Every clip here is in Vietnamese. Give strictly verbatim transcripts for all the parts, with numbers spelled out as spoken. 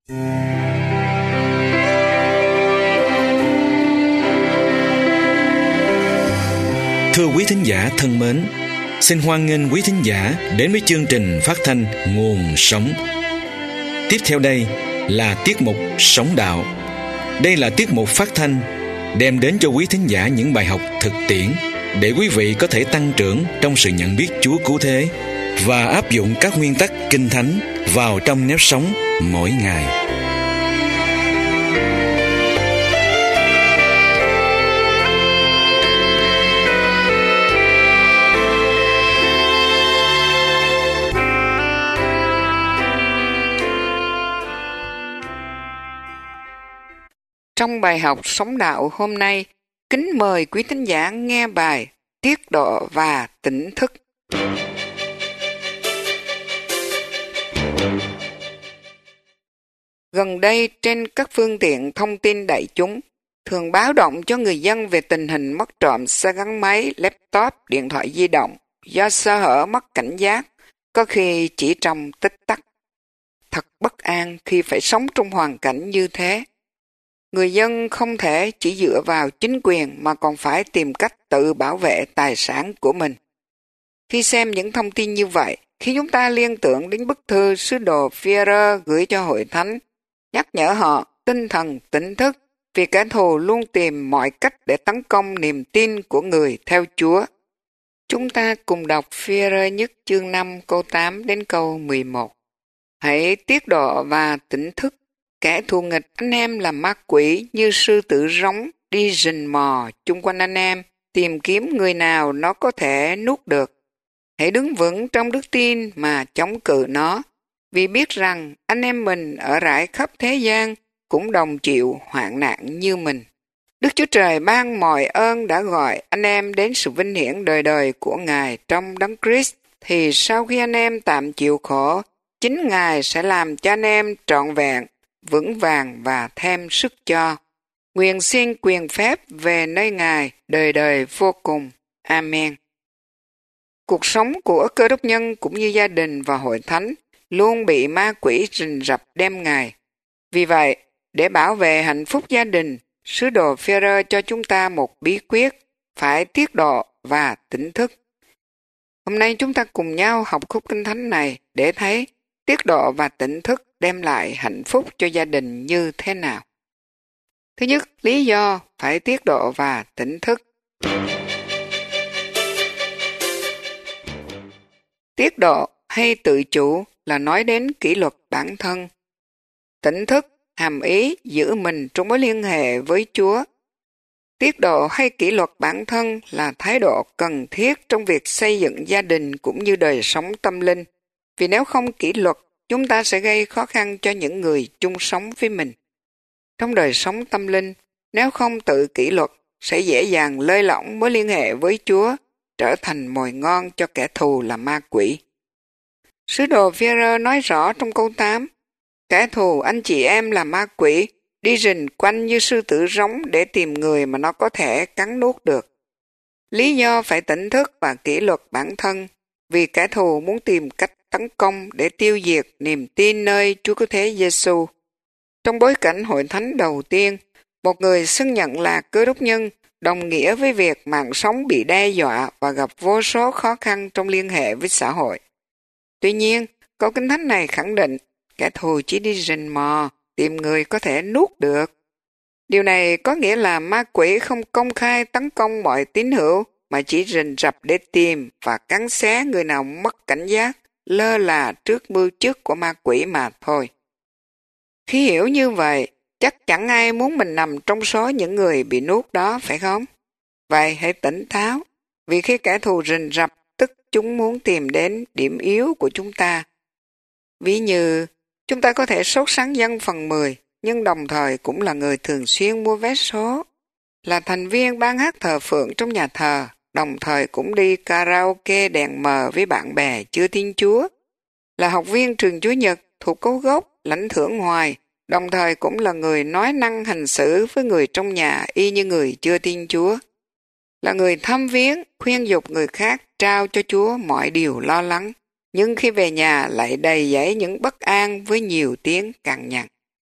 Thưa quý thính giả thân mến, xin hoan nghênh quý thính giả đến với chương trình phát thanh Nguồn Sống. Tiếp theo đây là tiết mục Sống Đạo. Đây là tiết mục phát thanh đem đến cho quý thính giả những bài học thực tiễn để quý vị có thể tăng trưởng trong sự nhận biết Chúa cứu thế và áp dụng các nguyên tắc Kinh Thánh vào trong nếp sống mỗi ngày. Trong bài học Sống Đạo hôm nay, kính mời quý thính giả nghe bài Tiết độ và tỉnh thức. Gần đây trên các phương tiện thông tin đại chúng thường báo động cho người dân về tình hình mất trộm xe gắn máy, laptop, điện thoại di động do sơ hở mất cảnh giác, có khi chỉ trong tích tắc. Thật bất an khi phải sống trong hoàn cảnh như thế. Người dân không thể chỉ dựa vào chính quyền mà còn phải tìm cách tự bảo vệ tài sản của mình. Khi xem những thông tin như vậy, khi chúng ta liên tưởng đến bức thư sứ đồ Phi-e-rơ gửi cho hội thánh, nhắc nhở họ tinh thần tỉnh thức vì kẻ thù luôn tìm mọi cách để tấn công niềm tin của người theo Chúa. Chúng ta cùng đọc Phi-e-rơ nhất chương năm câu tám đến câu mười một. Hãy tiết độ và tỉnh thức. Kẻ thù nghịch anh em là ma quỷ như sư tử rống đi rình mò chung quanh anh em, tìm kiếm người nào nó có thể nuốt được. Hãy đứng vững trong đức tin mà chống cự nó, vì biết rằng anh em mình ở rải khắp thế gian cũng đồng chịu hoạn nạn như mình. Đức Chúa Trời ban mọi ơn đã gọi anh em đến sự vinh hiển đời đời của Ngài trong Đấng Christ, thì sau khi anh em tạm chịu khổ, chính Ngài sẽ làm cho anh em trọn vẹn, vững vàng và thêm sức cho. Nguyện xin quyền phép về nơi Ngài đời đời vô cùng. Amen. Cuộc sống của Cơ Đốc nhân cũng như gia đình và hội thánh luôn bị ma quỷ rình rập đêm ngày. Vì vậy, để bảo vệ hạnh phúc gia đình, sứ đồ Phi-e-rơ cho chúng ta một bí quyết phải tiết độ và tỉnh thức. Hôm nay chúng ta cùng nhau học khúc Kinh Thánh này để thấy tiết độ và tỉnh thức đem lại hạnh phúc cho gia đình như thế nào. Thứ nhất, lý do phải tiết độ và tỉnh thức. Tiết độ hay tự chủ là nói đến kỷ luật bản thân. Tỉnh thức hàm ý giữ mình trong mối liên hệ với Chúa. Tiết độ hay kỷ luật bản thân là thái độ cần thiết trong việc xây dựng gia đình cũng như đời sống tâm linh. Vì nếu không kỷ luật, chúng ta sẽ gây khó khăn cho những người chung sống với mình. Trong đời sống tâm linh, nếu không tự kỷ luật, sẽ dễ dàng lơi lỏng mối liên hệ với Chúa, trở thành mồi ngon cho kẻ thù là ma quỷ. Sứ đồ Phi-e-rơ nói rõ trong câu tám, kẻ thù anh chị em là ma quỷ, đi rình quanh như sư tử rống để tìm người mà nó có thể cắn nuốt được. Lý do phải tỉnh thức và kỷ luật bản thân, vì kẻ thù muốn tìm cách tấn công để tiêu diệt niềm tin nơi Chúa Cứu Thế Giêsu. Trong bối cảnh hội thánh đầu tiên, một người xưng nhận là Cơ Đốc nhân đồng nghĩa với việc mạng sống bị đe dọa và gặp vô số khó khăn trong liên hệ với xã hội. Tuy nhiên, câu Kinh Thánh này khẳng định kẻ thù chỉ đi rình mò, tìm người có thể nuốt được. Điều này có nghĩa là ma quỷ không công khai tấn công mọi tín hữu mà chỉ rình rập để tìm và cắn xé người nào mất cảnh giác, lơ là trước mưu trước của ma quỷ mà thôi. Khi hiểu như vậy, chắc chẳng ai muốn mình nằm trong số những người bị nuốt đó, phải không? Vậy hãy tỉnh táo, vì khi kẻ thù rình rập, tức chúng muốn tìm đến điểm yếu của chúng ta. Ví như, chúng ta có thể sốt sắng dân phần mười, nhưng đồng thời cũng là người thường xuyên mua vé số, là thành viên ban hát thờ phượng trong nhà thờ, đồng thời cũng đi karaoke đèn mờ với bạn bè chưa tin Chúa, là học viên trường Chúa Nhật thuộc cấu gốc, lãnh thưởng ngoài, đồng thời cũng là người nói năng hành xử với người trong nhà y như người chưa tin Chúa, là người thăm viếng, khuyên dục người khác trao cho Chúa mọi điều lo lắng, nhưng khi về nhà lại đầy dẫy những bất an với nhiều tiếng cằn nhằn.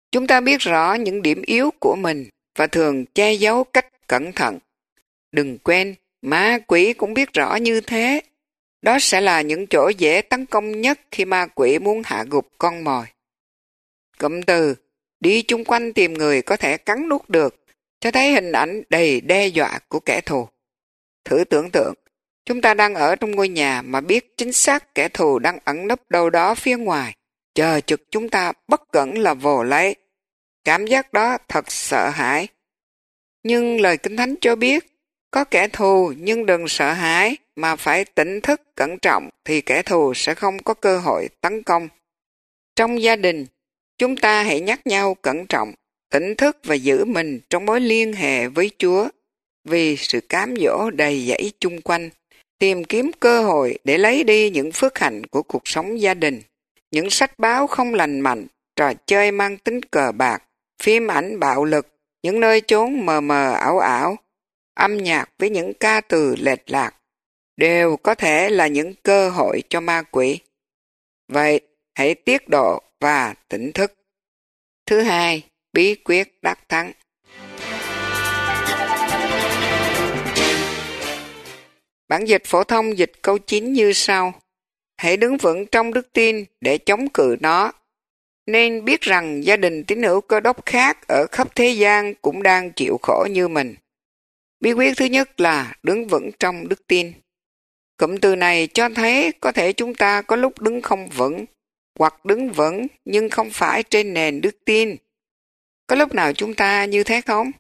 Chúng ta biết rõ những điểm yếu của mình và thường che giấu cách cẩn thận. Đừng quên, ma quỷ cũng biết rõ như thế. Đó sẽ là những chỗ dễ tấn công nhất khi ma quỷ muốn hạ gục con mồi. Cụm từ, đi chung quanh tìm người có thể cắn nuốt được, cho thấy hình ảnh đầy đe dọa của kẻ thù. Thử tưởng tượng, chúng ta đang ở trong ngôi nhà mà biết chính xác kẻ thù đang ẩn nấp đâu đó phía ngoài, chờ chực chúng ta bất cẩn là vồ lấy. Cảm giác đó thật sợ hãi. Nhưng lời Kinh Thánh cho biết, có kẻ thù nhưng đừng sợ hãi, mà phải tỉnh thức cẩn trọng thì kẻ thù sẽ không có cơ hội tấn công. Trong gia đình, chúng ta hãy nhắc nhau cẩn trọng, tỉnh thức và giữ mình trong mối liên hệ với Chúa, vì sự cám dỗ đầy dẫy chung quanh, tìm kiếm cơ hội để lấy đi những phước hạnh của cuộc sống gia đình, những sách báo không lành mạnh, trò chơi mang tính cờ bạc, phim ảnh bạo lực, những nơi chốn mờ mờ ảo ảo, âm nhạc với những ca từ lệch lạc, đều có thể là những cơ hội cho ma quỷ. Vậy, hãy tiết độ và tỉnh thức. Thứ hai, bí quyết đắc thắng. Bản dịch phổ thông dịch câu chín như sau: hãy đứng vững trong đức tin để chống cự nó. Nên biết rằng gia đình tín hữu Cơ Đốc khác ở khắp thế gian cũng đang chịu khổ như mình. Bí quyết thứ nhất là đứng vững trong đức tin. Cụm từ này cho thấy có thể chúng ta có lúc đứng không vững, hoặc đứng vững nhưng không phải trên nền đức tin. Có lúc nào chúng ta như thế không?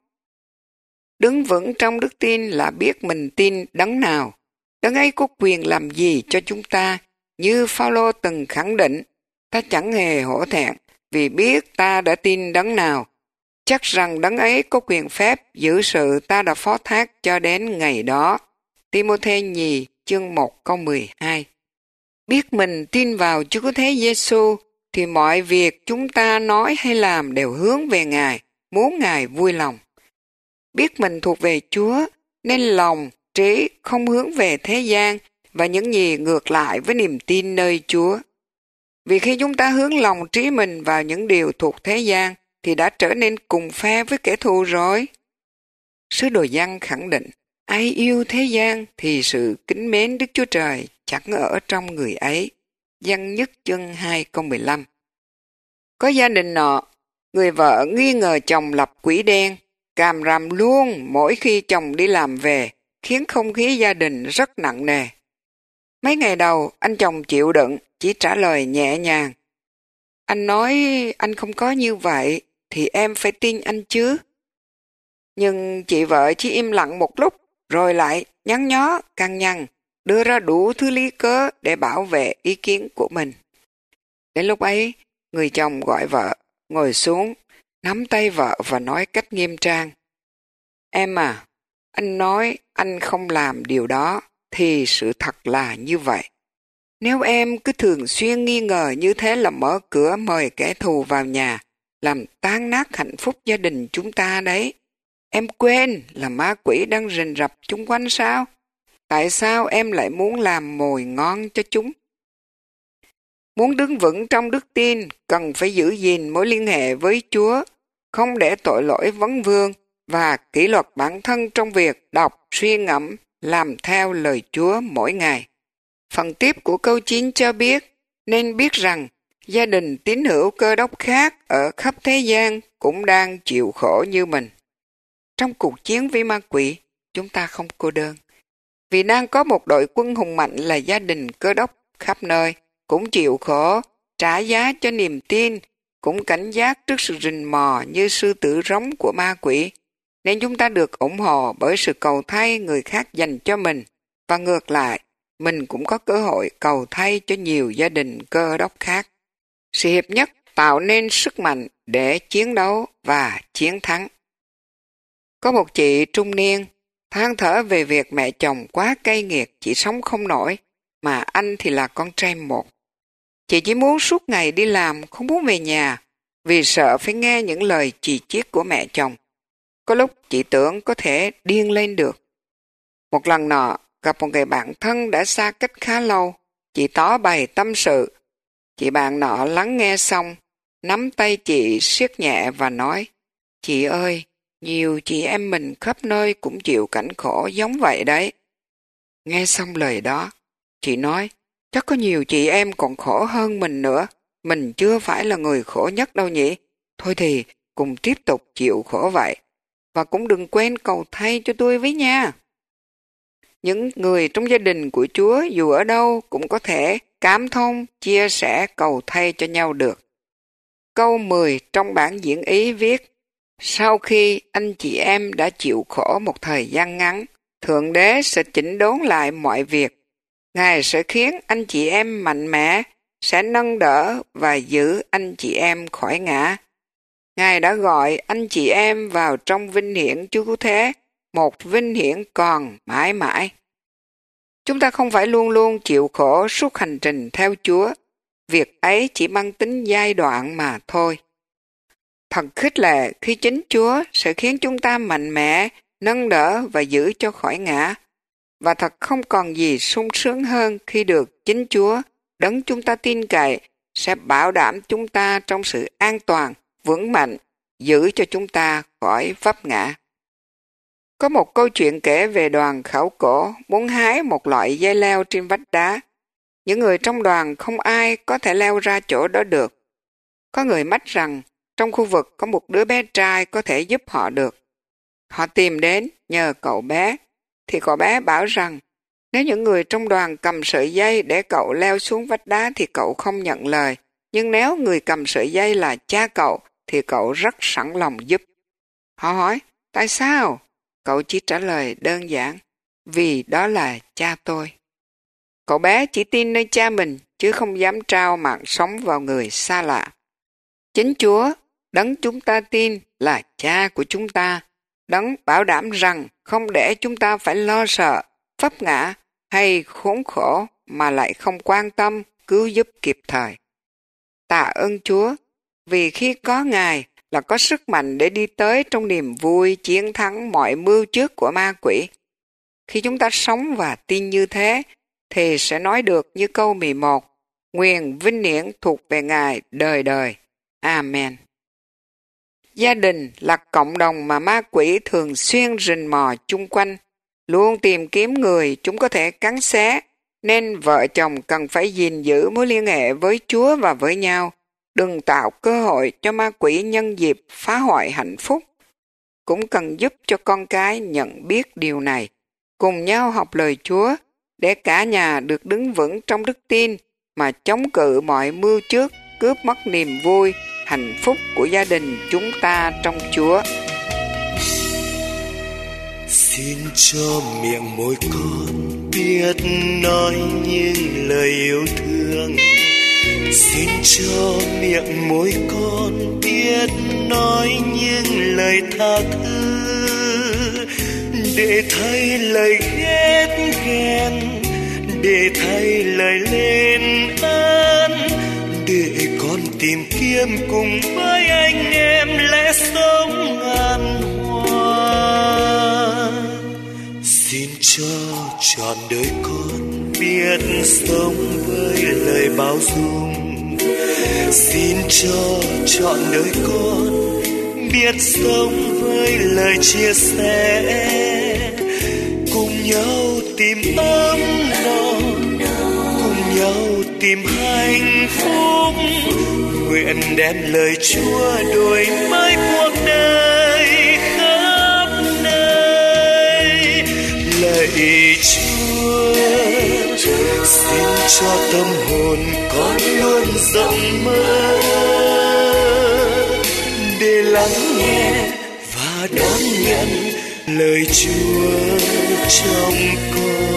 Đứng vững trong đức tin là biết mình tin đấng nào. Đấng ấy có quyền làm gì cho chúng ta, như Phao-lô từng khẳng định, ta chẳng hề hổ thẹn vì biết ta đã tin đấng nào. Chắc rằng đấng ấy có quyền phép giữ sự ta đã phó thác cho đến ngày đó. Ti-mô-thê nhì chương một câu mười hai. Biết mình tin vào Chúa Cứu Thế Giêsu thì mọi việc chúng ta nói hay làm đều hướng về Ngài, muốn Ngài vui lòng. Biết mình thuộc về Chúa nên lòng, trí không hướng về thế gian và những gì ngược lại với niềm tin nơi Chúa. Vì khi chúng ta hướng lòng trí mình vào những điều thuộc thế gian thì đã trở nên cùng phe với kẻ thù rồi. Sứ đồ Giăng khẳng định, ai yêu thế gian thì sự kính mến Đức Chúa Trời chẳng ở trong người ấy. Giăng nhất chương hai câu mười lăm. Có gia đình nọ, người vợ nghi ngờ chồng lập quỷ đen, càm ràm luôn mỗi khi chồng đi làm về, khiến không khí gia đình rất nặng nề. Mấy ngày đầu, anh chồng chịu đựng, chỉ trả lời nhẹ nhàng. Anh nói anh không có như vậy, thì em phải tin anh chứ. Nhưng chị vợ chỉ im lặng một lúc, rồi lại nhăn nhó, căng nhăn, đưa ra đủ thứ lý cớ để bảo vệ ý kiến của mình. Đến lúc ấy, người chồng gọi vợ, ngồi xuống, nắm tay vợ và nói cách nghiêm trang. Em à, anh nói anh không làm điều đó, thì sự thật là như vậy. Nếu em cứ thường xuyên nghi ngờ như thế là mở cửa mời kẻ thù vào nhà, làm tan nát hạnh phúc gia đình chúng ta đấy. Em quên là ma quỷ đang rình rập chung quanh sao? Tại sao em lại muốn làm mồi ngon cho chúng? Muốn đứng vững trong đức tin, cần phải giữ gìn mối liên hệ với Chúa, không để tội lỗi vấn vương và kỷ luật bản thân trong việc đọc, suy ngẫm, làm theo lời Chúa mỗi ngày. Phần tiếp của câu chín cho biết, nên biết rằng gia đình tín hữu Cơ Đốc khác ở khắp thế gian cũng đang chịu khổ như mình. Trong cuộc chiến với ma quỷ, chúng ta không cô đơn. Vì đang có một đội quân hùng mạnh là gia đình Cơ Đốc khắp nơi, cũng chịu khổ, trả giá cho niềm tin, cũng cảnh giác trước sự rình mò như sư tử rống của ma quỷ. Nên chúng ta được ủng hộ bởi sự cầu thay người khác dành cho mình, và ngược lại, mình cũng có cơ hội cầu thay cho nhiều gia đình Cơ Đốc khác. Sự hiệp nhất tạo nên sức mạnh để chiến đấu và chiến thắng. Có một chị trung niên than thở về việc mẹ chồng quá cay nghiệt, chị sống không nổi, mà anh thì là con trai một. Chị chỉ muốn suốt ngày đi làm, không muốn về nhà, vì sợ phải nghe những lời chỉ trích của mẹ chồng. Có lúc chị tưởng có thể điên lên được. Một lần nọ, gặp một người bạn thân đã xa cách khá lâu, chị tỏ bày tâm sự. Chị bạn nọ lắng nghe xong, nắm tay chị siết nhẹ và nói, chị ơi, nhiều chị em mình khắp nơi cũng chịu cảnh khổ giống vậy đấy. Nghe xong lời đó, chị nói, chắc có nhiều chị em còn khổ hơn mình nữa, mình chưa phải là người khổ nhất đâu nhỉ. Thôi thì cùng tiếp tục chịu khổ vậy, và cũng đừng quên cầu thay cho tôi với nha. Những người trong gia đình của Chúa dù ở đâu cũng có thể cảm thông, chia sẻ, cầu thay cho nhau được. Câu mười trong bản diễn ý viết, sau khi anh chị em đã chịu khổ một thời gian ngắn, Thượng Đế sẽ chỉnh đốn lại mọi việc. Ngài sẽ khiến anh chị em mạnh mẽ, sẽ nâng đỡ và giữ anh chị em khỏi ngã. Ngài đã gọi anh chị em vào trong vinh hiển Chúa Cứu Thế, một vinh hiển còn mãi mãi. Chúng ta không phải luôn luôn chịu khổ suốt hành trình theo Chúa. Việc ấy chỉ mang tính giai đoạn mà thôi. Thật khích lệ khi chính Chúa sẽ khiến chúng ta mạnh mẽ, nâng đỡ và giữ cho khỏi ngã. Và thật không còn gì sung sướng hơn khi được chính Chúa, đấng chúng ta tin cậy, sẽ bảo đảm chúng ta trong sự an toàn, vững mạnh, giữ cho chúng ta khỏi vấp ngã. Có một câu chuyện kể về đoàn khảo cổ muốn hái một loại dây leo trên vách đá. Những người trong đoàn không ai có thể leo ra chỗ đó được. Có người mách rằng trong khu vực có một đứa bé trai có thể giúp họ được. Họ tìm đến nhờ cậu bé, thì cậu bé bảo rằng nếu những người trong đoàn cầm sợi dây để cậu leo xuống vách đá thì cậu không nhận lời. Nhưng nếu người cầm sợi dây là cha cậu thì cậu rất sẵn lòng giúp. Họ hỏi, tại sao? Cậu chỉ trả lời đơn giản, vì đó là cha tôi. Cậu bé chỉ tin nơi cha mình, chứ không dám trao mạng sống vào người xa lạ. Chính Chúa, đấng chúng ta tin là cha của chúng ta, đấng bảo đảm rằng không để chúng ta phải lo sợ, vấp ngã hay khốn khổ mà lại không quan tâm, cứu giúp kịp thời. Tạ ơn Chúa, vì khi có Ngài là có sức mạnh để đi tới trong niềm vui chiến thắng mọi mưu trước của ma quỷ. Khi chúng ta sống và tin như thế, thì sẽ nói được như câu mười một, nguyền vinh hiển thuộc về Ngài đời đời. Amen. Gia đình là cộng đồng mà ma quỷ thường xuyên rình mò chung quanh, luôn tìm kiếm người chúng có thể cắn xé, nên vợ chồng cần phải gìn giữ mối liên hệ với Chúa và với nhau. Đừng tạo cơ hội cho ma quỷ nhân dịp phá hoại hạnh phúc. Cũng cần giúp cho con cái nhận biết điều này, cùng nhau học lời Chúa, để cả nhà được đứng vững trong đức tin mà chống cự mọi mưu trước, cướp mất niềm vui, hạnh phúc của gia đình chúng ta trong Chúa. Xin cho miệng môi con biết nói những lời yêu thương. Xin cho miệng môi con biết nói những lời tha thứ, để thay lời ghét ghen, để thay lời lên ơn, để con tìm kiếm cùng với anh em lẽ sống an hòa. Xin cho trọn đời con biết sống với lời bao dung. Xin cho trọn đời con biết sống với lời chia sẻ, cùng nhau tìm ấm no, cùng nhau tìm hạnh phúc. Nguyện đem lời Chúa đổi mới cuộc đời khắp nơi. Lạy Chúa, xin cho tâm hồn con luôn rộng mở, để lắng nghe và đón nhận lời Chúa trong con.